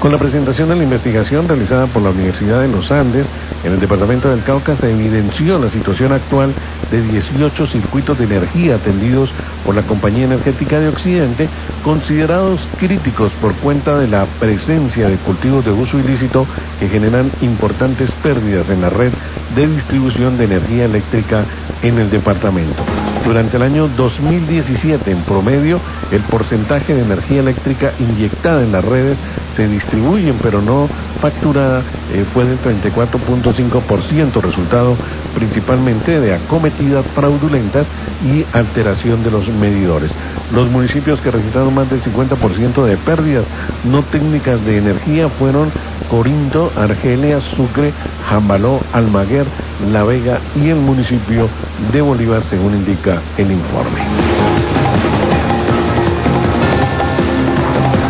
Con la presentación de la investigación realizada por la Universidad de los Andes en el departamento del Cauca, se evidenció la situación actual de 18 circuitos de energía atendidos por la Compañía Energética de Occidente, considerados críticos por cuenta de la presencia de cultivos de uso ilícito que generan importantes pérdidas en la red de distribución de energía eléctrica en el departamento. Durante el año 2017, en promedio, el porcentaje de energía eléctrica inyectada en las redes se distribuyen pero no facturada fue del 34.5%, resultado principalmente de acometidas fraudulentas y alteración de los medidores. Los municipios que registraron más del 50% de pérdidas no técnicas de energía fueron Corinto, Argelia, Sucre, Jambaló, Almaguer, La Vega y el municipio de Bolívar, según indica el informe.